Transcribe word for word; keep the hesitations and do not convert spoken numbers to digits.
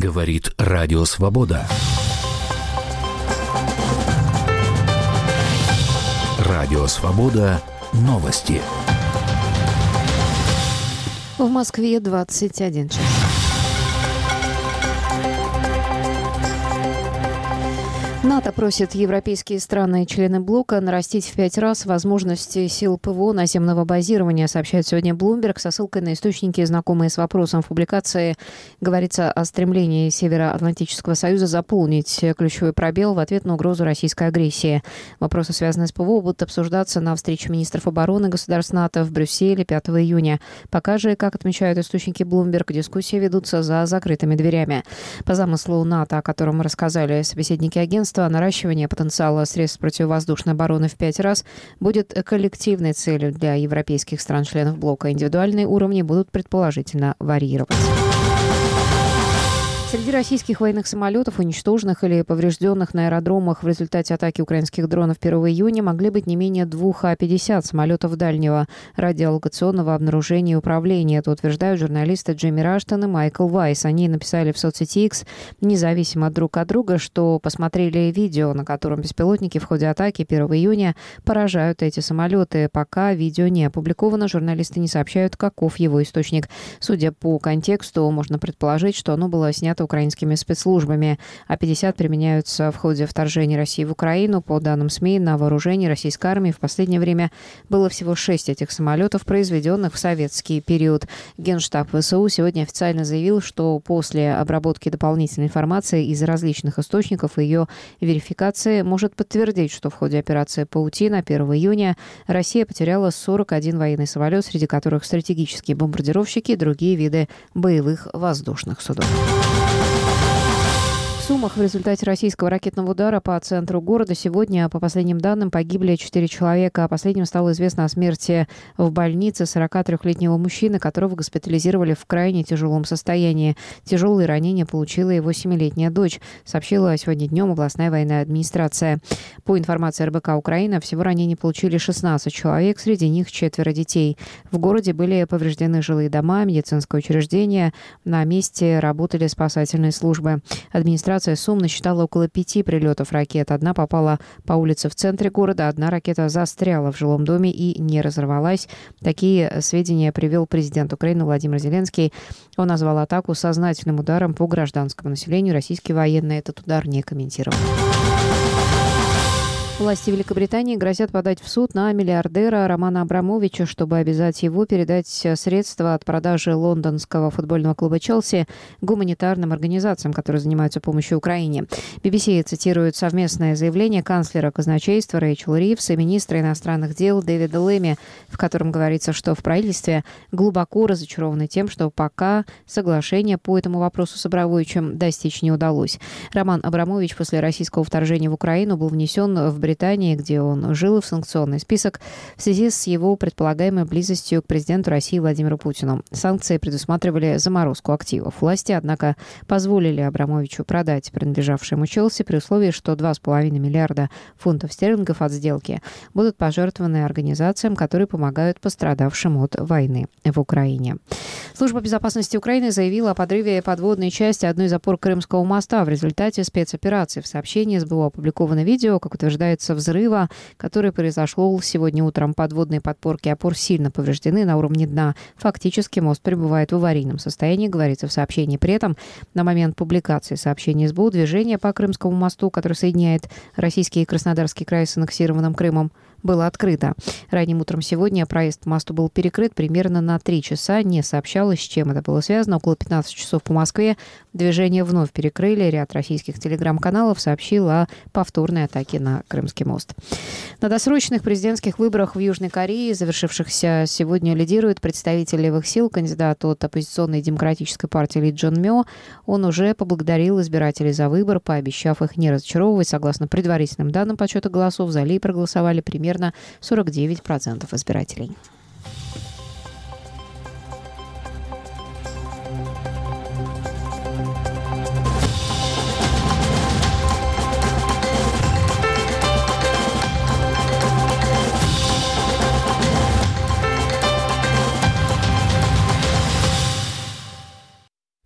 Говорит Радио Свобода. Радио Свобода. Новости. В Москве двадцать один час. НАТО просит европейские страны и члены блока нарастить в пять раз возможности сил ПВО наземного базирования, сообщает сегодня Bloomberg со ссылкой на источники, знакомые с вопросом. В публикации говорится о стремлении Североатлантического союза заполнить ключевой пробел в ответ на угрозу российской агрессии. Вопросы, связанные с ПВО, будут обсуждаться на встрече министров обороны государств НАТО в Брюсселе пятого июня. Пока же, как отмечают источники Bloomberg, дискуссии ведутся за закрытыми дверями. По замыслу НАТО, о котором рассказали собеседники агентства, наращивание потенциала средств противовоздушной обороны в пять раз будет коллективной целью для европейских стран-членов блока. Индивидуальные уровни будут предположительно варьироваться. Среди российских военных самолетов, уничтоженных или поврежденных на аэродромах в результате атаки украинских дронов первого июня, могли быть не менее двух А пятьдесят самолетов дальнего радиолокационного обнаружения и управления. Это утверждают журналисты Джейми Раштон и Майкл Вайс. Они написали в соцсети X, независимо друг от друга, что посмотрели видео, на котором беспилотники в ходе атаки первого июня поражают эти самолеты. Пока видео не опубликовано, журналисты не сообщают, каков его источник. Судя по контексту, можно предположить, что оно было снято украинскими спецслужбами. А пятьдесят применяются в ходе вторжения России в Украину. По данным СМИ, на вооружении российской армии в последнее время было всего шесть этих самолетов, произведенных в советский период. Генштаб ВСУ сегодня официально заявил, что после обработки дополнительной информации из различных источников и ее верификации может подтвердить, что в ходе операции «Паутина» первого июня Россия потеряла сорок один военный самолет, среди которых стратегические бомбардировщики и другие виды боевых воздушных судов. В Сумах в результате российского ракетного удара по центру города сегодня, по последним данным, погибли четыре человека. Последним стало известно о смерти в больнице сорокатрёхлетнего мужчины, которого госпитализировали в крайне тяжелом состоянии. Тяжелые ранения получила его семилетняя дочь, сообщила сегодня днем областная военная администрация. По информации эр бэ ка Украина, всего ранений получили шестнадцать человек, среди них четверо детей. В городе были повреждены жилые дома, медицинское учреждение. На месте работали спасательные службы. Администрация Сум насчитала около пяти прилетов ракет. Одна попала по улице в центре города, одна ракета застряла в жилом доме и не разорвалась. Такие сведения привел президент Украины Владимир Зеленский. Он назвал атаку сознательным ударом по гражданскому населению. Российские военные этот удар не комментировали. Власти Великобритании грозят подать в суд на миллиардера Романа Абрамовича, чтобы обязать его передать средства от продажи лондонского футбольного клуба «Челси» гуманитарным организациям, которые занимаются помощью Украине. би би си цитирует совместное заявление канцлера казначейства Рэйчел Ривз и министра иностранных дел Дэвида Лэми, в котором говорится, что в правительстве глубоко разочарованы тем, что пока соглашения по этому вопросу с Абрамовичем достичь не удалось. Роман Абрамович после российского вторжения в Украину был внесен в Британию, Британии, где он жил, в санкционный список в связи с его предполагаемой близостью к президенту России Владимиру Путину. Санкции предусматривали заморозку активов. Власти, однако, позволили Абрамовичу продать принадлежавшее ему Челси при условии, что два с половиной миллиарда фунтов стерлингов от сделки будут пожертвованы организациям, которые помогают пострадавшим от войны в Украине. Служба безопасности Украины заявила о подрыве подводной части одной из опор Крымского моста в результате спецоперации. В сообщении эс бэ у опубликовано видео, как утверждается, взрыва, который произошел сегодня утром. Подводные подпорки опор сильно повреждены на уровне дна. Фактически мост пребывает в аварийном состоянии, говорится в сообщении. При этом на момент публикации сообщения эс бэ у движение по Крымскому мосту, который соединяет российский и Краснодарский край с аннексированным Крымом, было открыто. Ранним утром сегодня проезд по мосту был перекрыт примерно на три часа. Не сообщалось, с чем это было связано. Около пятнадцати часов по Москве движение вновь перекрыли. Ряд российских телеграм-каналов сообщил о повторной атаке на Крымский мост. На досрочных президентских выборах в Южной Корее, завершившихся сегодня, лидирует представитель левых сил, кандидат от оппозиционной демократической партии Ли Джон Мё. Он уже поблагодарил избирателей за выбор, пообещав их не разочаровывать. Согласно предварительным данным подсчета голосов, за Ли проголосовали примерно сорок девять процентов избирателей.